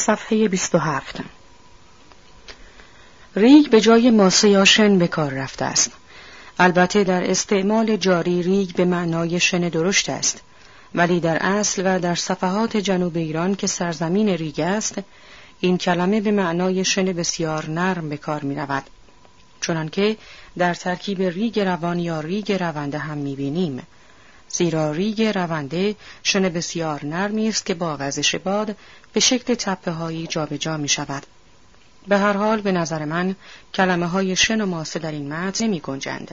صفحه 27. ریگ به جای ماسه یا شن به کار رفته است. البته در استعمال جاری ریگ به معنای شن درشت است، ولی در اصل و در صفحات جنوب ایران که سرزمین ریگ است، این کلمه به معنای شن بسیار نرم به کار می رود، چنانکه در ترکیب ریگ روان یا ریگ رونده هم می بینیم. زیرا ریگ رونده شن بسیار نرمی است که با وزش باد به شکل تپه هایی جا به جا می شود. به هر حال به نظر من کلمه های شن و ماسه در این متن نمی گنجند.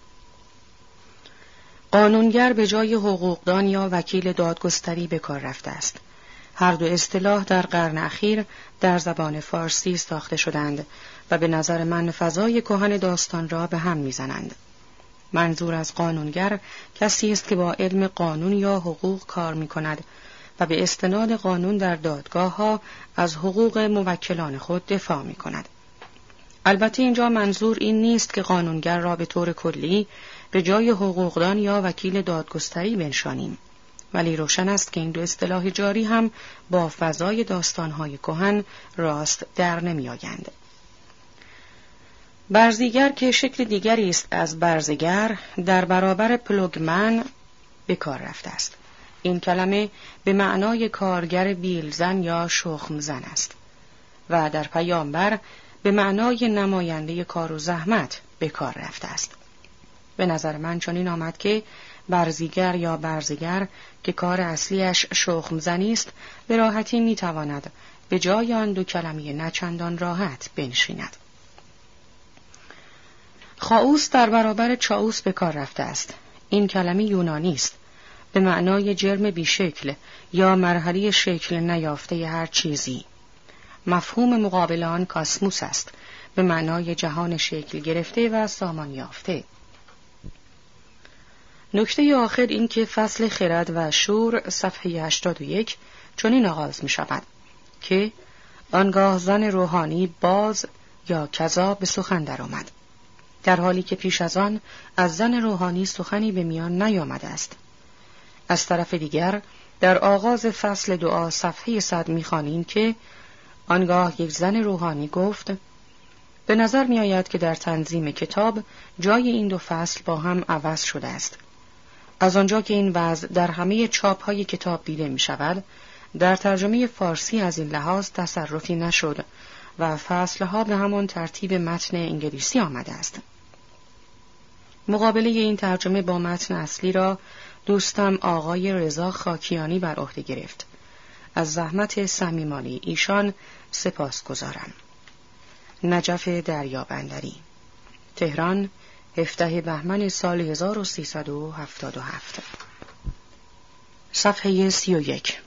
قانونگر به جای حقوقدان یا وکیل دادگستری به کار رفته است. هر دو اصطلاح در قرن اخیر در زبان فارسی ساخته شدند و به نظر من فضای کهن داستان را به هم میزنند. منظور از قانونگر کسی است که با علم قانون یا حقوق کار می کند و به استناد قانون در دادگاه ها از حقوق موکلان خود دفاع می کند. البته اینجا منظور این نیست که قانونگر را به طور کلی به جای حقوقدان یا وکیل دادگستری بنشانیم، ولی روشن است که این دو اصطلاح جاری هم با فضای داستان‌های کهن راست در نمی‌آیند. برزیگر که شکل دیگری است از برزگر در برابر پلوگمن به کار رفته است. این کلمه به معنای کارگر بیلزن یا شخمزن است و در پیامبر به معنای نماینده کار و زحمت به کار رفته است. به نظر من چنین آمد که برزیگر یا برزگر که کار اصلیش شخمزنی است به راحتی میتواند به جای آن دو کلمه نچندان راحت بنشیند. خاوس در برابر چاوس به کار رفته است. این کلمه یونانی است، به معنای جرم بیشکل یا مرحله شکل نیافته هر چیزی. مفهوم مقابل آن کاسموس است، به معنای جهان شکل گرفته و سامان یافته. نکته آخر این که فصل خرد و شور صفحه 81 چنین آغاز می شود که آنگاه زن روحانی باز یا کذا به سخن در آمد، در حالی که پیش از آن از زن روحانی سخنی به میان نیامده است. از طرف دیگر در آغاز فصل دعا صفحه 100 می خوانیم که آنگاه یک زن روحانی گفت: به نظر می آید که در تنظیم کتاب جای این دو فصل با هم عوض شده است. از آنجا که این وضع در همه چاپ‌های کتاب دیده می شود، در ترجمه فارسی از این لحاظ تصرفی نشد و فصلها به همان ترتیب متن انگلیسی آمده است. مقابله این ترجمه با متن اصلی را دوستم آقای رضا خاکیانی بر عهده گرفت. از زحمت صمیمانه ایشان سپاسگزارم. نجف دریابندری، تهران، 17 بهمن سال 1377. صفحه 31.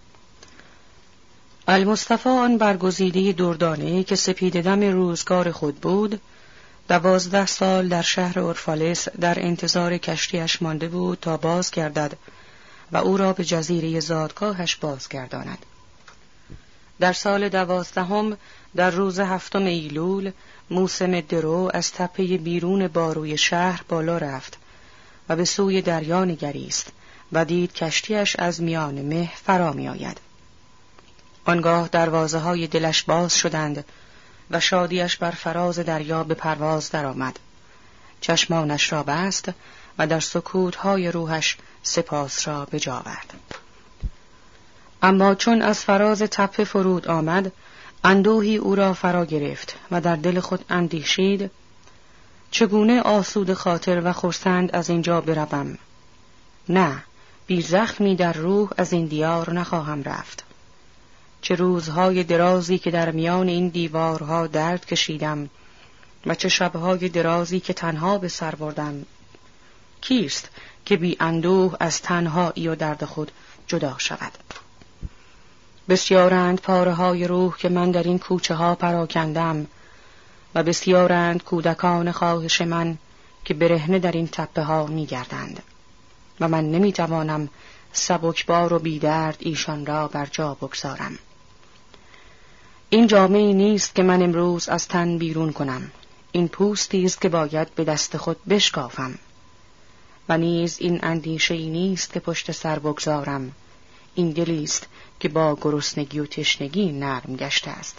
المصطفی آن برگزیده دردانه که سپید دم روزگار خود بود، 12 سال در شهر اورفالس در انتظار کشتیش مانده بود تا باز گردد و او را به جزیره زادگاهش بازگرداند. در سال 12 در روز 7 ایلول موسم درو از تپه بیرون باروی شهر بالا رفت و به سوی دریا نگریست و دید کشتیش از میان مه فرا می آید. آنگاه دروازه های دلش باز شدند و شادیش بر فراز دریا به پرواز درآمد. چشمانش را بست و در سکوت‌های روحش سپاس را به جا آورد. اما چون از فراز تپه فرود آمد، اندوهی او را فرا گرفت و در دل خود اندیشید: چگونه آسود خاطر و خرسند از اینجا بروم؟ نه، بی زخمی در روح از این دیار نخواهم رفت. چه روزهای درازی که در میان این دیوارها درد کشیدم و چه شبهای درازی که تنها به سر بردم. کیست که بی اندوه از تنهایی و درد خود جدا شود؟ بسیارند پاره های روح که من در این کوچه ها پراکندم و بسیارند کودکان خواهش من که برهنه در این تپه ها می گردند و من نمی توانم سبکبار و بی درد ایشان را بر جا بگذارم. این جامه‌ای نیست که من امروز از تن بیرون کنم، این پوستی است که باید به دست خود بشکافم. و نیز این اندیشه‌ای نیست که پشت سر بگذارم، این دلی است که با گرسنگی و تشنگی نرم گشته است.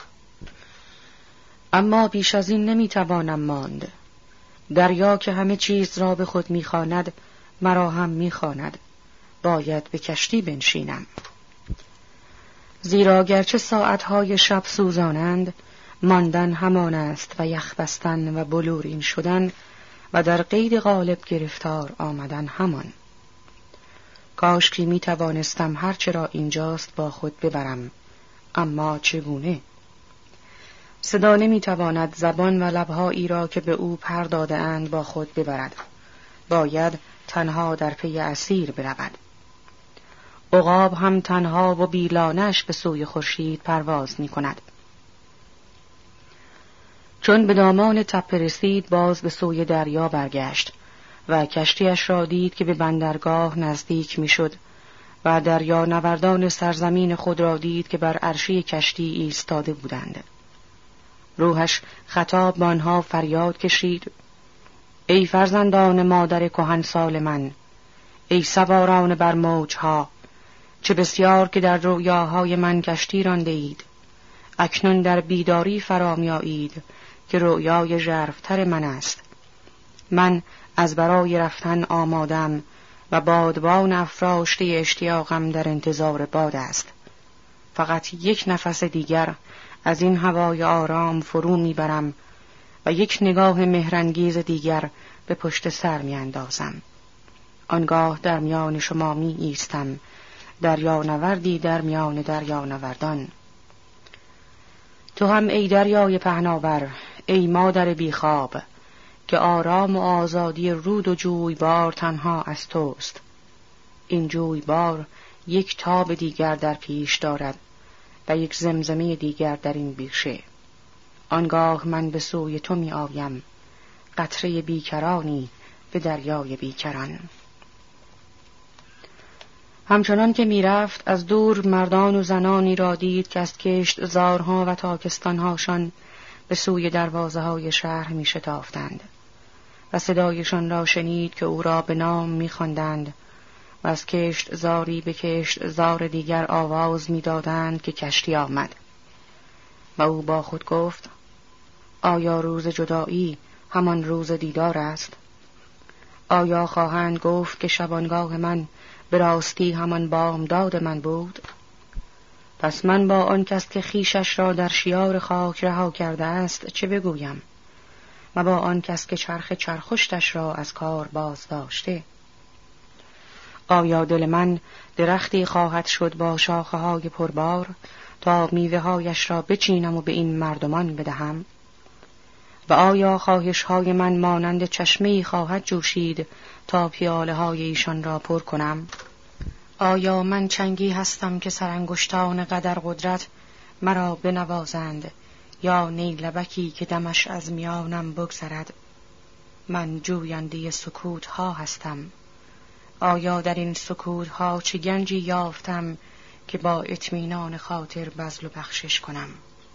اما بیش از این نمیتوانم ماند. دریا که همه چیز را به خود میخواند، مرا هم میخواند. باید به کشتی بنشینم. زیرا گرچه ساعتهای شب سوزانند، ماندن همان است و یخ بستن و بلورین شدن و در قید غالب گرفتار آمدن همان. کاش که می توانستم هرچه را اینجاست با خود ببرم، اما چگونه؟ صدا نمی تواند زبان و لبهایی را که به او پر داده اند با خود ببرد. باید تنها در پی اسیر برود. عقاب هم تنها و بیلانش به سوی خورشید پرواز می کند. چون به دامان تپه رسید، باز به سوی دریا برگشت و کشتیش را دید که به بندرگاه نزدیک می شد و دریا نوردان سرزمین خود را دید که بر عرشه کشتی ایستاده بودند. روحش خطاب به آنها فریاد کشید: ای فرزندان مادر کهنسال من، ای سواران بر موجها، چه بسیار که در رویاهای من کشتی رانده اید. اکنون در بیداری فرامی آیید که رویای ژرفتر من است. من از برای رفتن آمادم و بادبان افراشته اشتیاقم در انتظار باد است. فقط یک نفس دیگر از این هوای آرام فرو میبرم و یک نگاه مهرانگیز دیگر به پشت سر میاندازم. آنگاه در میان شما می ایستم، دریا نوردی در میان دریا نوردان. تو هم ای دریای پهناور، ای مادر بیخواب، که آرام و آزادی رود و جویبار تنها از توست. این جویبار یک تاب دیگر در پیش دارد و یک زمزمه دیگر در این بیشه. آنگاه من به سوی تو می آیم، قطره بیکرانی به دریای بیکران. همچنان که می رفت از دور مردان و زنانی را دید که از کشت زارها و تاکستانهاشان به سوی دروازه های شهر می شتافتند و صدایشان را شنید که او را به نام می خواندند و از کشت زاری به کشت زار دیگر آواز می دادند که کشتی آمد. و او با خود گفت: آیا روز جدایی همان روز دیدار است؟ آیا خواهند گفت که شبانگاه من به راستی همان بامداد من بود؟ پس من با آن کس که خیشش را در شیار خاک رها کرده است چه بگویم؟ و با آن کس که چرخ چرخشتش را از کار باز داشته؟ آیا دل من درختی خواهد شد با شاخه‌های پربار تا میوه‌هایش را بچینم و به این مردمان بدهم؟ و آیا خواهش‌های من مانند چشمه‌ای خواهد جوشید تا پیاله‌های ایشان را پر کنم؟ آیا من چنگی هستم که سرانگشتان قدر قدرت مرا بنوازند، یا نیلبکی که دمش از میانم بگذرد؟ من جوینده سکوت ها هستم. آیا در این سکوت ها چه گنجی یافتم که با اطمینان خاطر بذل و بخشش کنم؟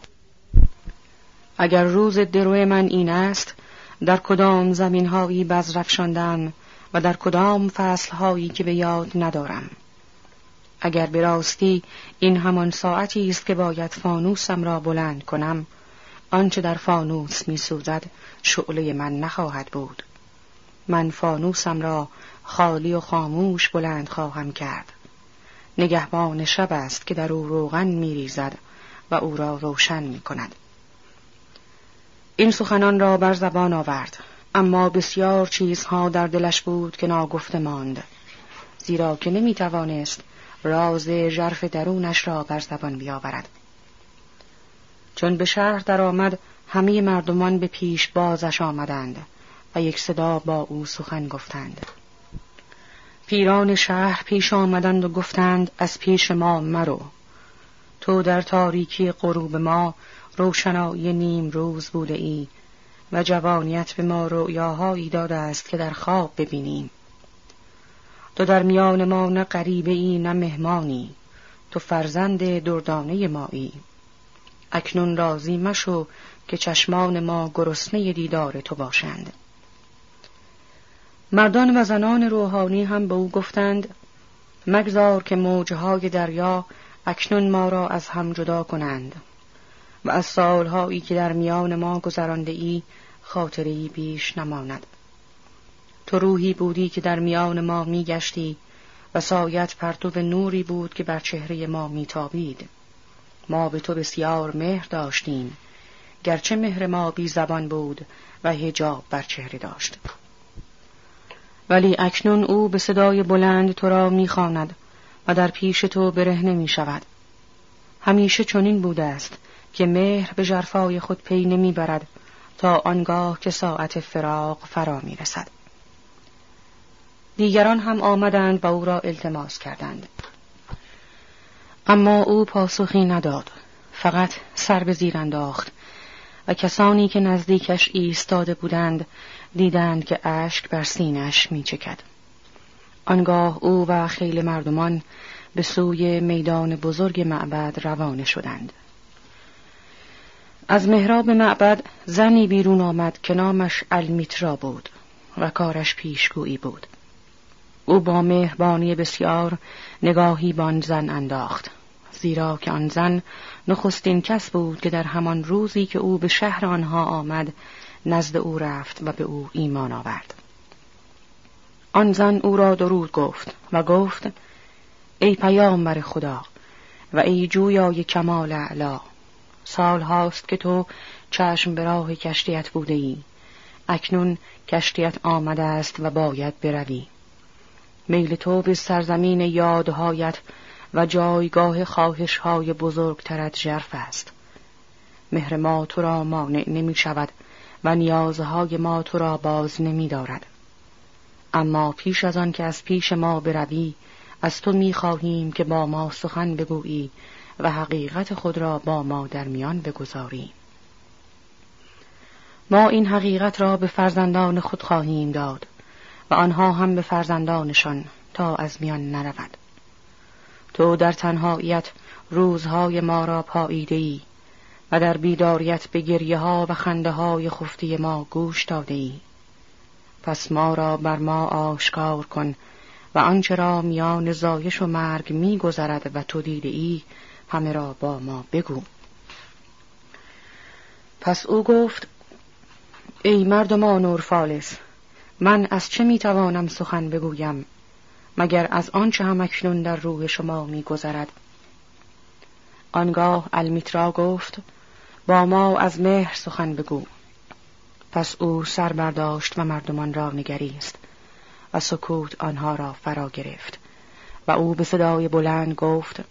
اگر روز درو من این است، در کدام زمین هایی بذر افشاندم و در کدام فصل هایی که به یاد ندارم؟ اگر به راستی این همان ساعتی است که باید فانوسم را بلند کنم، آنچه در فانوس می سوزد شعله من نخواهد بود. من فانوسم را خالی و خاموش بلند خواهم کرد. نگهبان شب است که در او روغن می ریزد و او را روشن می کند. این سخنان را بر زبان آورد، اما بسیار چیزها در دلش بود که ناگفته ماند، زیرا که نمی توانست راز ژرف درونش را بر زبان بیاورد. چون به شهر در آمد، همه مردمان به پیش بازش آمدند و یک صدا با او سخن گفتند. پیران شهر پیش آمدند و گفتند: از پیش ما مرو. تو در تاریکی غروب ما روشنایی نیم روز بوده ای و جوانیت به ما رؤیاهایی داده است که در خواب ببینیم. تو در میان ما نه غریبه ای نه مهمانی، تو فرزند دردانه مایی. اکنون راضی مشو که چشمان ما گرسنه دیدار تو باشند. مردان و زنان روحانی هم به او گفتند: مگذار که موجهای دریا اکنون ما را از هم جدا کنند و از سالهایی که در میان ما گذرانده ای خاطری بیش نماند. تو روحی بودی که در میان ما می گشتی و سایت پرتو نوری بود که بر چهره ما می تابید. ما به تو بسیار مهر داشتیم، گرچه مهر ما بی زبان بود و حجاب بر چهره داشت. ولی اکنون او به صدای بلند تو را می خواند و در پیش تو برهنه می شود. همیشه چنین بوده است که مهر به ژرفای خود پی نمی برد تا آنگاه که ساعت فراق فرا می رسد. دیگران هم آمدند و او را التماس کردند، اما او پاسخی نداد، فقط سر به زیر انداخت و کسانی که نزدیکش ایستاده بودند دیدند که اشک بر سینه‌اش می چکد. آنگاه او و خیل مردمان به سوی میدان بزرگ معبد روانه شدند. از محراب معبد زنی بیرون آمد که نامش المیترا بود و کارش پیشگویی بود. او با مهربانی بسیار نگاهی به آن زن انداخت، زیرا که آن زن نخستین کس بود که در همان روزی که او به شهر آنها آمد نزد او رفت و به او ایمان آورد. آن زن او را درود گفت و گفت: ای پیامبر خدا و ای جویای کمال اعلا، سال هاست که تو چشم به راه کشتیت بوده ای. اکنون کشتیت آمده است و باید بروی. میل تو به سرزمین یادهایت و جایگاه خواهش‌های بزرگترت ژرف است. مهر ما تو را مانع نمی شود و نیازهای ما تو را باز نمی دارد. اما پیش از آن که از پیش ما بروی، از تو می خواهیم که با ما سخن بگویی و حقیقت خود را با ما در میان بگذاری. ما این حقیقت را به فرزندان خود خواهیم داد و آنها هم به فرزندانشان تا از میان نرود. تو در تنهاییت روزهای ما را پاییده‌ای و در بیداریت به گریه ها و خنده های خفته ما گوش داده‌ای. پس ما را بر ما آشکار کن و آنچه را میان زایش و مرگ می گذرد و تو دیده ای همه را با ما بگو. پس او گفت: ای مردمان اورفالس، من از چه می توانم سخن بگویم مگر از آنچه هم اکنون در روح شما می گذرد؟ آنگاه المیترا گفت: با ما از مهر سخن بگو. پس او سر برداشت و مردمان را نگریست و سکوت آنها را فرا گرفت و او به صدای بلند گفت: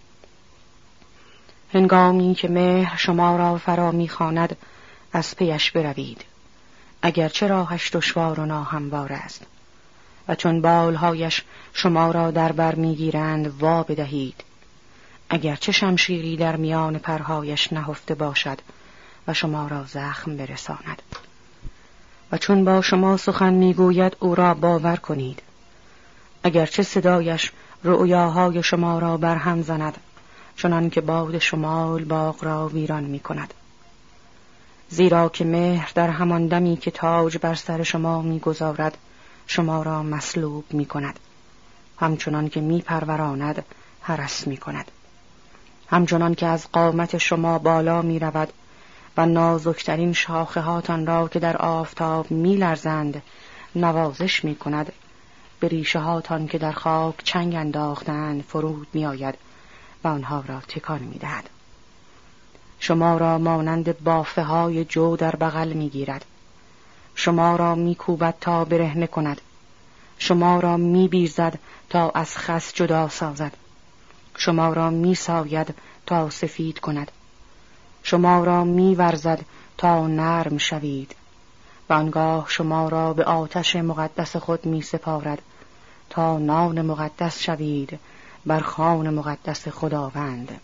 هنگامی که مهر شما را فرا می‌خواند از پیش بروید، اگرچه راهش دشوار و ناهموار است، و چون بالهایش شما را در بر می‌گیرند وا بدهید، اگرچه شمشیری در میان پرهایش نهفته باشد و شما را زخم برساند. و چون با شما سخن میگوید او را باور کنید، اگرچه صدایش رؤیاهای شما را برهم زند، چنان که باد شمال باغ را ویران می کند. زیرا که مهر در همان دمی که تاج بر سر شما میگذارد شما را مصلوب می کند، همچنان که می پروراند هرس می کند، همچنان که از قامت شما بالا می رود و نازکترین شاخه هاتان را که در آفتاب می لرزند نوازش می کند، به ریشه هاتان که در خاک چنگ انداختند فرود می آید و آنها را تکان می دهد. شما را مانند بافه های جو در بغل می گیرد، شما را می کوبد تا برهنه کند، شما را می بیزد تا از خس جدا سازد، شما را می ساید تا سفید کند، شما را می ورزد تا نرم شوید و آنگاه شما را به آتش مقدس خود می سپارد تا نان مقدس شوید بر خوان مقدس خداوند.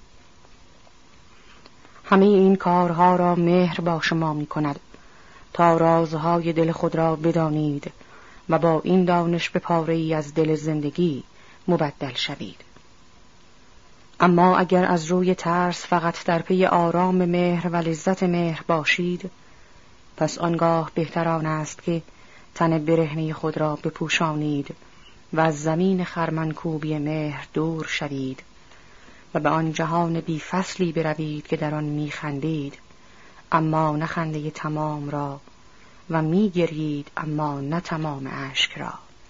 همه این کارها را مهر با شما می کند تا رازهای دل خود را بدانید و با این دانش به پاره‌ای از دل زندگی مبدل شوید. اما اگر از روی ترس فقط در پی آرام مهر و لذت مهر باشید، پس آنگاه بهتر آن است که تن برهنه خود را بپوشانید و از زمین خرمنکوبی مهر دور شوید و به آن جهان بی فصلی بروید که در آن می‌خندید اما نه خنده تمام را و می‌گریید اما نه تمام اشک را.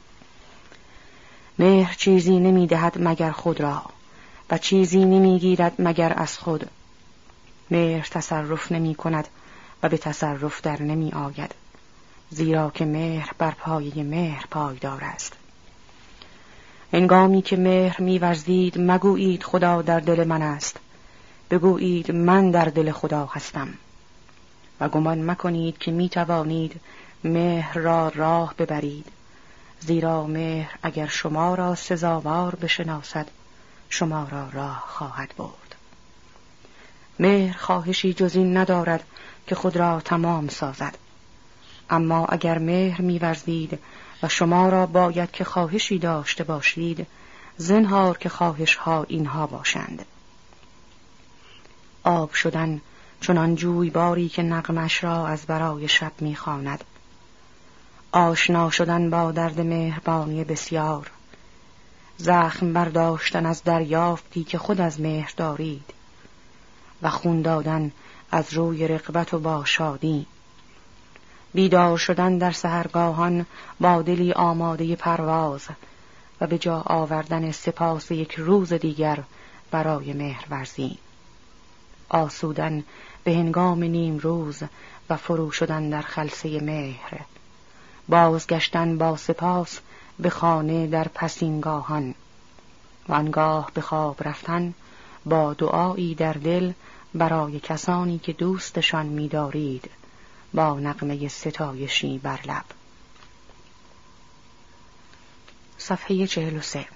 مهر چیزی نمی‌دهد مگر خود را و چیزی نمی‌گیرد مگر از خود. مهر تصرف نمی‌کند و به تصرف در نمی‌آید، زیرا که مهر بر پایه مهر پایدار است. هنگامی که مهر می‌ورزید مگویید خدا در دل من است، بگویید من در دل خدا هستم. و گمان مکنید که می‌توانید مهر را راه ببرید، زیرا مهر اگر شما را سزاوار بشناسد شما را راه خواهد برد. مهر خواهشی جز این ندارد که خود را تمام سازد. اما اگر مهر می‌ورزید و شما را باید که خواهشی داشته باشید، زنهار که خواهش ها اینها باشند: آب شدن چنان جویباری که نغمش را از برای شب می‌خواند، آشنا شدن با درد مهربانی بسیار، زخم برداشتن از دریافتی که خود از مهر دارید و خون دادن از روی رغبت و با شادی، بیدار شدن در سحرگاهان با دلی آماده پرواز و به جا آوردن سپاس یک روز دیگر برای مهرورزی، آسودن به هنگام نیم روز و فرو شدن در خلسه مهر، بازگشتن با سپاس به خانه در پسینگاهان و آنگاه به خواب رفتن با دعایی در دل برای کسانی که دوستشان می‌دارید، با نغمه ستایشی بر لب. صفحه 43.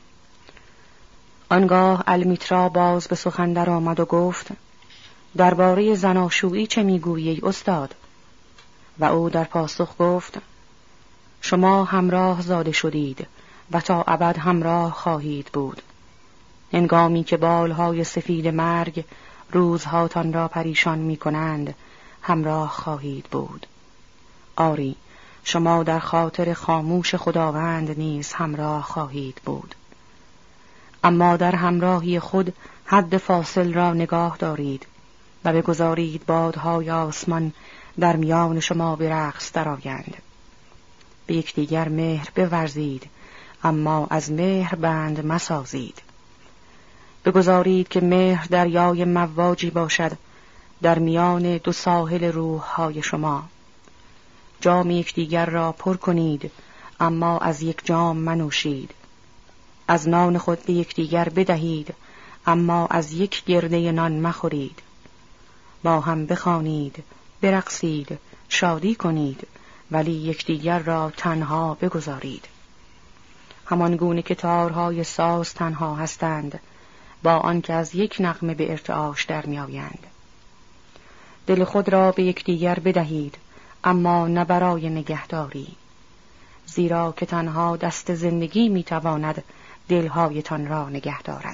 آنگاه المیترا باز به سخن در آمد و گفت: درباره زناشویی چه میگویی ای استاد؟ و او در پاسخ گفت: شما همراه زاده شدید و تا ابد همراه خواهید بود. هنگامی که بالهای سفید مرگ روزهاتان را پریشان می کنند همراه خواهید بود. آری، شما در خاطر خاموش خداوند نیز همراه خواهید بود. اما در همراهی خود حد فاصل را نگاه دارید و بگذارید بادهای آسمان در میان شما به رقص درآیند. به یکدیگر مهر بورزید اما از مهر بند مسازید. بگذارید که مهر دریای مواجی باشد در میان دو ساحل روح‌های شما. جام یکدیگر را پر کنید اما از یک جام منوشید. از نان خود به یکدیگر بدهید اما از یک گرده نان مخورید. با هم بخوانید، برقصید، شادی کنید، ولی یکدیگر را تنها بگذارید. همان گونه که تارهای ساز تنها هستند با آنکه از یک نغمه به ارتعاش در میآیند. دل خود را به یکدیگر بدهید اما نه برای نگهداری، زیرا که تنها دست زندگی میتواند دلهایتان را نگه دارد.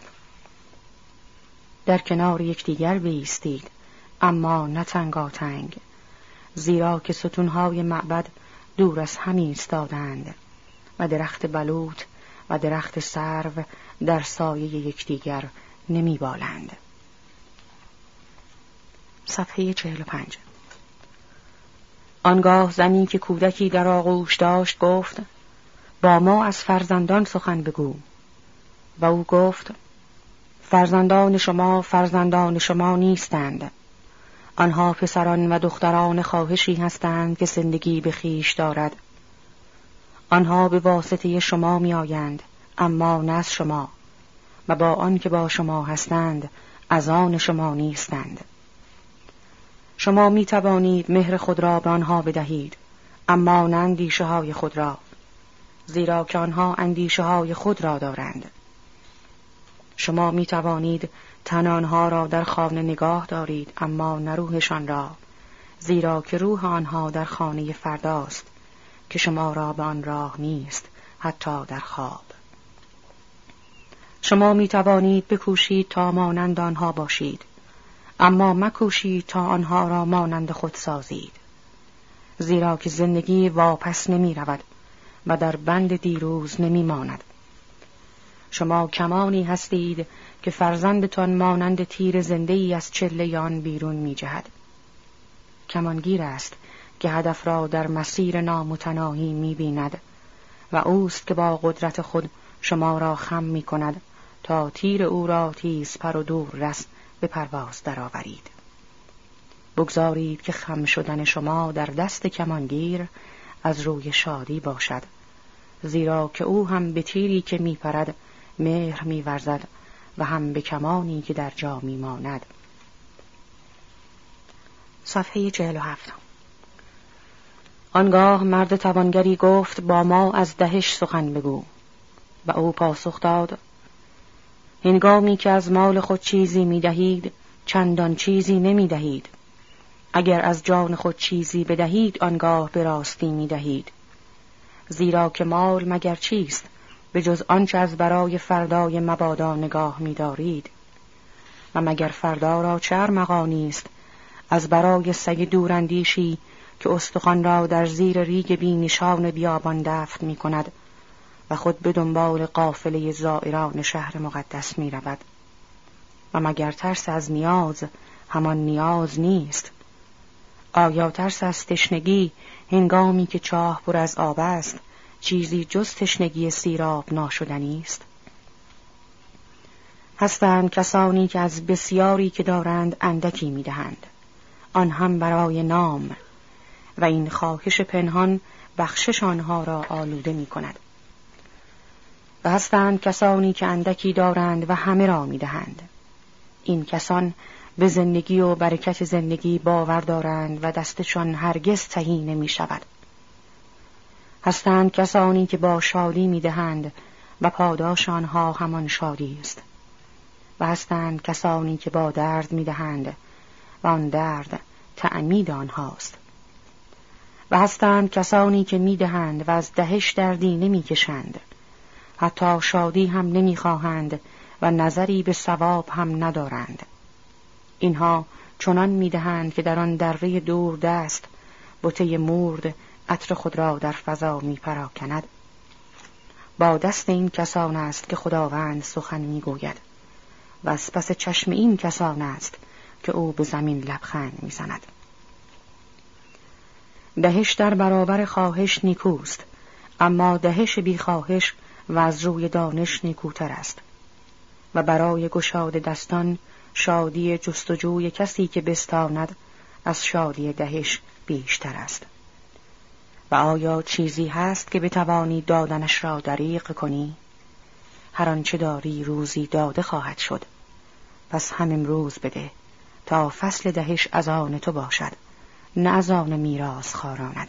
در کنار یکدیگر بایستید اما نه تنگاتنگ، زیرا که ستونهای معبد دور از هم ایستادند و درخت بلوط و درخت سرو در سایه یکدیگر نمیبالند. صفحه 45. آنگاه زنی که کودکی در آغوش داشت گفت: با ما از فرزندان سخن بگو. و او گفت: فرزندان شما نیستند. آنها پسران و دختران خواهشی هستند که زندگی به خویش دارد. آنها به واسطه شما می آیند اما نه از شما، و با آن که با شما هستند از آن شما نیستند. شما می توانید مهر خود را به آنها بدهید اما نه اندیشه های خود را، زیرا که آنها اندیشه های خود را دارند. شما می توانید تن آنها را در خانه نگاه دارید اما نه روحشان را، زیرا که روح آنها در خانه فرداست که شما را به آن راه نیست حتی در خواب. شما می توانید بکوشید تا مانند آنها باشید اما مکوشید تا آنها را مانند خود سازید، زیرا که زندگی واپس نمی رود و در بند دیروز نمی ماند. شما کمانی هستید که فرزندتان مانند تیر زنده‌ای از چله آن بیرون می جهد. کمانگیر است که هدف را در مسیر نامتناهی می بیند و اوست که با قدرت خود شما را خم می کند تا تیر او را تیز پر و دور رس به پرواز درآورید. بگذارید که خم شدن شما در دست کمانگیر از روی شادی باشد، زیرا که او هم به تیری که می پرد مهر می ورزد و هم به کمانی که در جا می ماند. صفحه 47. آنگاه مرد توانگری گفت با ما از دهش سخن بگو. و او پاسخ داد: هنگامی که از مال خود چیزی می دهید چندان چیزی نمی دهید. اگر از جان خود چیزی بدهید آنگاه به راستی می دهید. زیرا که مال مگر چیست به جز آنچه از برای فردای مبادا نگاه می دارید؟ و مگر فردا را چه ارمغانی است از برای سگ دوراندیشی که استخوان را در زیر ریگ بی نشان بیابان دفن می کند و خود به دنبال قافله زائران شهر مقدس می رود؟ و مگر ترس از نیاز همان نیاز نیست؟ آیا ترس از تشنگی هنگامی که چاه پر از آب است چیزی جز تشنگی سیراب ناشدنی است؟ هستند کسانی که از بسیاری که دارند اندکی می دهند، آن هم برای نام، و این خواهش پنهان بخشش آنها را آلوده می کند. و هستند کسانی که اندکی دارند و همه را می دهند. این کسان به زندگی و برکت زندگی باور دارند و دستشان هرگز تهی نمی شود. هستند کسانی که با شادی می دهند و پاداش آنها همان شادی است. و هستند کسانی که با درد می دهند و آن درد تعمید آنهاست. و هستند کسانی که می دهند و از دهش دردی نمی کشند، حتی شادی هم نمی خواهند و نظری به ثواب هم ندارند. اینها چنان می دهند که در آن دره دور دست بته مورد عطر خود را در فضا می پراکند. با دست این کسان است که خداوند سخن می گوید و از پس چشم این کسان است که او به زمین لبخند می زند. دهش در برابر خواهش نیکوست، اما دهش بی خواهش و از روی دانش نیکوتر است. و برای گشاد دستان شادی جستجوی کسی که بستاند از شادی دهش بیشتر است. و آیا چیزی هست که بتوانی دادنش را دریغ کنی؟ هر آنچه داری روزی داده خواهد شد، پس هم امروز بده تا فصل دهش از آن تو باشد، نه از آن میراث خواراند.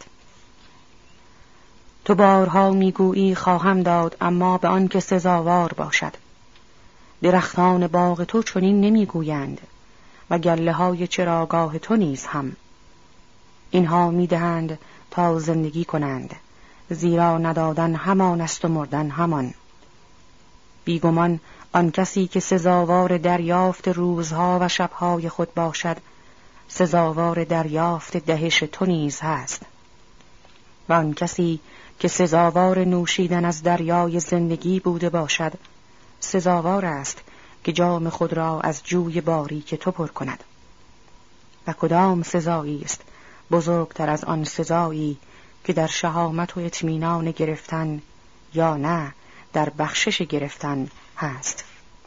تو بارها میگویی خواهم داد، اما به آن که سزاوار باشد. درختان باغ تو چنین نمیگویند و گله های چراگاه تو نیز هم. اینها میدهند تا زندگی کنند، زیرا ندادن همان است و مردن همان. بیگمان آن کسی که سزاوار دریافت روزها و شبهای خود باشد، سزاوار دریافت دهش تو نیز هست. و آن کسی که سزاوار نوشیدن از دریای زندگی بوده باشد، سزاوار است که جام خود را از جوی باری که تو پر کند. و کدام سزایی است بزرگتر از آن سزایی که در شهامت و اطمینان گرفتن یا نه در بخشش گرفتن هست؟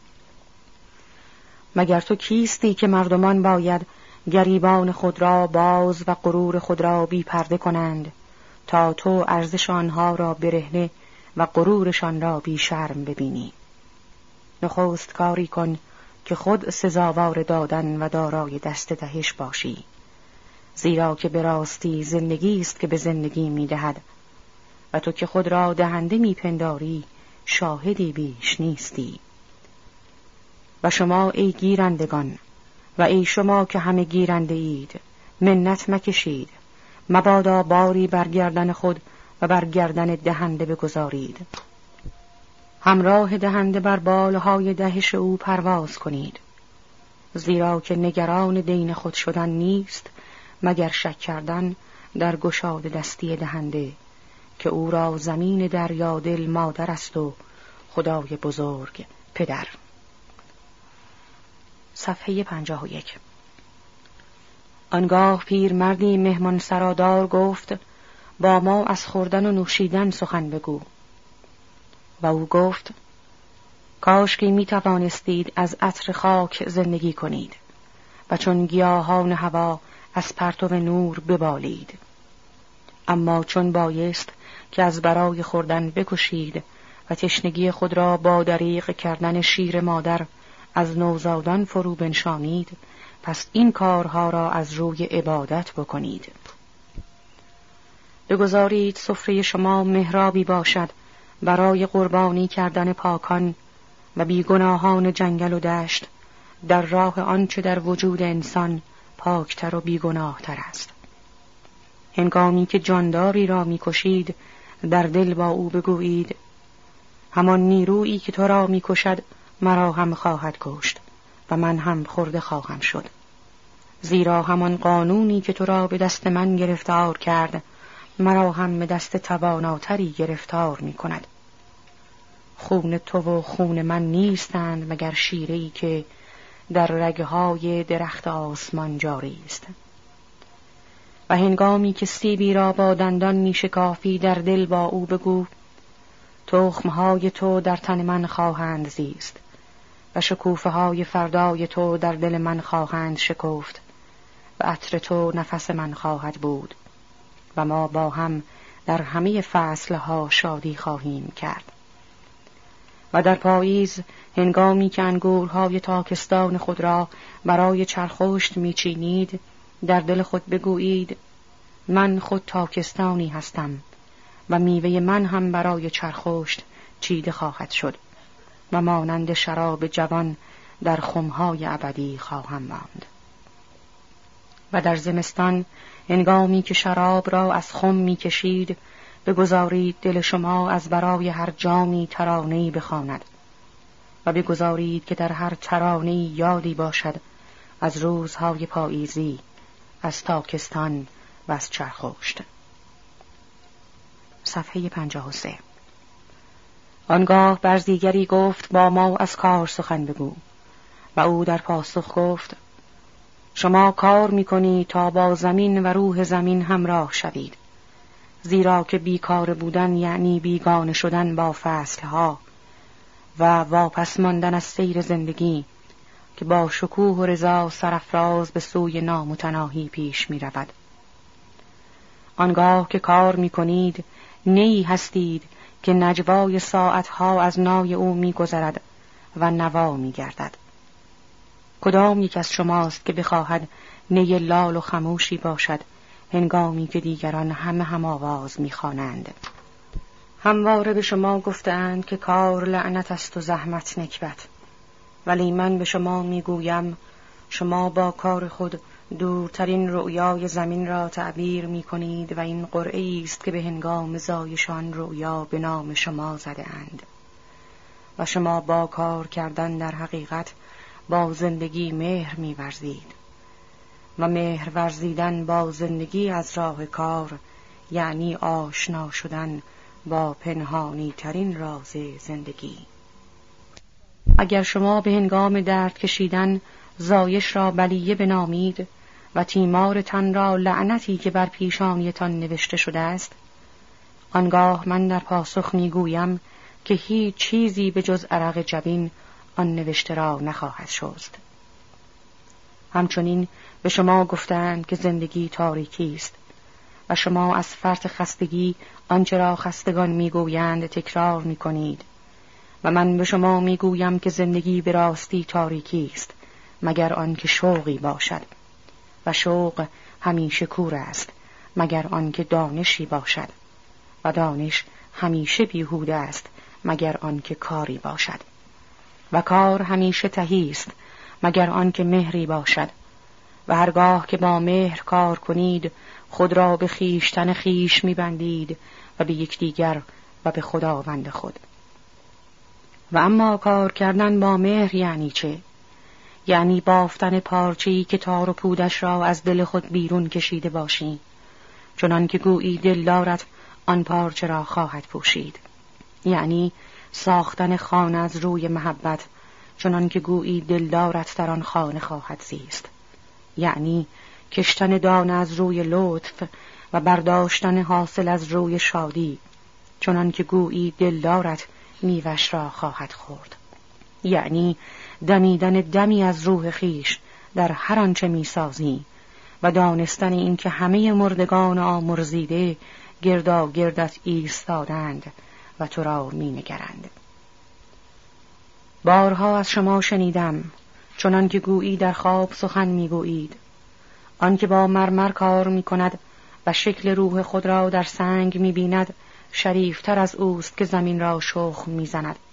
مگر تو کیستی که مردمان باید گریبان خود را باز و غرور خود را بی پرده کنند تا تو ارزش آنها را برهنه و غرورشان را بی شرم ببینی؟ نخست کاری کن که خود سزاوار دادن و دارای دست دهش باشی، زیرا که به راستی زندگی است که به زندگی می دهد و تو که خود را دهنده می پنداری شاهدی بیش نیستی. و شما ای گیرندگان و ای شما که همه گیرنده اید، منت مکشید، مبادا باری بر گردن خود و بر گردن دهنده بگذارید. همراه دهنده بر بالهای دهش او پرواز کنید، زیرا که نگران دین خود شدن نیست مگر شک کردن در گشاد دستی دهنده که او را زمین دریا دل مادر است و خدای بزرگ پدر. صفحه 51. آنگاه پیرمردی مهمان سرادار گفت با ما از خوردن و نوشیدن سخن بگو. و او گفت کاش که می توانستید از عطر خاک زندگی کنید و چون گیاهان هوا از پرتو نور ببالید، اما چون بایست که از برای خوردن بکشید و تشنگی خود را با دریغ کردن شیر مادر از نوزادان فرو بنشانید، پس این کارها را از روی عبادت بکنید. بگذارید سفره شما محرابی باشد برای قربانی کردن پاکان و بیگناهان جنگل و دشت، در راه آنچه در وجود انسان پاکتر و بیگناهتر است. هنگامی که جانداری را میکشید، در دل با او بگویید همان نیرویی که تو را میکشد مرا هم خواهد کشت و من هم خورده خواهم شد، زیرا همان قانونی که تو را به دست من گرفتار کرد مرا هم به دست تواناتری گرفتار میکند. خون تو و خون من نیستند مگر شیره‌ای که در رگهای درخت آسمان جاری است. و هنگامی که سیبی را با دندان میشکافی، در دل با او بگو تخمهای تو در تن من خواهند زیست و شکوفه های فردای تو در دل من خواهند شکفت و عطر تو نفس من خواهد بود و ما با هم در همه فصلها شادی خواهیم کرد. و در پاییز هنگامی که انگورهای تاکستان خود را برای چرخشت میچینید، در دل خود بگویید من خود تاکستانی هستم و میوه من هم برای چرخشت چیده خواهد شد و مانند شراب جوان در خمهای ابدی خواهم ماند. و در زمستان هنگامی که شراب را از خم میکشید، بگذارید دل شما از برای هر جامی ترانه‌ای بخواند و بگذارید که در هر ترانه‌ای یادی باشد از روزهای پاییزی، از تاکستان و از چرخشت. صفحه 53. آنگاه برزیگری گفت با ما از کار سخن بگو. و او در پاسخ گفت شما کار میکنید تا با زمین و روح زمین همراه شوید، زیرا که بیکار بودن یعنی بیگانه شدن با فصلها و واپس ماندن از سیر زندگی که با شکوه و رضا سرافراز به سوی نامتناهی پیش می رود. آنگاه که کار می کنید نیی هستید که نجوای ساعتها از نای او می گذرد و نوا می گردد. کدام یک از شماست که بخواهد نی لال و خموشی باشد هنگامی که دیگران همه هم آواز می خوانند؟ همواره به شما گفتند که کار لعنت است و زحمت نکبت، ولی من به شما می گویم شما با کار خود دورترین رؤیای زمین را تعبیر می کنید و این قرعه‌ای است که به هنگام زایشان رؤیا به نام شما زده اند و شما با کار کردن در حقیقت با زندگی مهر می ورزید و مهر ورزیدن با زندگی از راه کار یعنی آشنا شدن با پنهانی ترین راز زندگی. اگر شما به هنگام درد کشیدن زایش را بلیه بنامید و تیمار تن را لعنتی که بر پیشانیتان نوشته شده است، آنگاه من در پاسخ میگویم که هیچ چیزی به جز عرق جبین آن نوشته را نخواهد شست. همچنین به شما گفتند که زندگی تاریکی است و شما از فرط خستگی آنچه را خستگان میگویند تکرار میکنید و من به شما میگویم که زندگی به راستی تاریکی است مگر آنکه شوقی باشد و شوق همیشه کور است مگر آنکه دانشی باشد و دانش همیشه بیهوده است مگر آنکه کاری باشد و کار همیشه تهی است مگر آنکه مهری باشد و هرگاه که با مهر کار کنید خود را به خویشتن خویش می‌بندید و به یکدیگر و به خداوند خود. و اما کار کردن با مهر یعنی چه؟ یعنی بافتن پارچه‌ای که تار و پودش را از دل خود بیرون کشیده باشی، چنان که گویی دل دارد آن پارچه را خواهد پوشید، یعنی ساختن خانه از روی محبت، چنان که گویی دلدارت در آن خانه خواهد زیست، یعنی کشتن دانه از روی لطف و برداشتن حاصل از روی شادی، چنان که گویی دلدارت میوش را خواهد خورد، یعنی دمیدن دمی از روح خیش در هر آنچه میسازی و دانستن این که همه مردگان آمرزیده گردا گردت ایستادند و تو را مینگرند. بارها از شما شنیدم چنان که گویی در خواب سخن میگویید، آن که با مرمر کار میکند و شکل روح خود را در سنگ میبیند شریفتر از اوست که زمین را شخم میزند.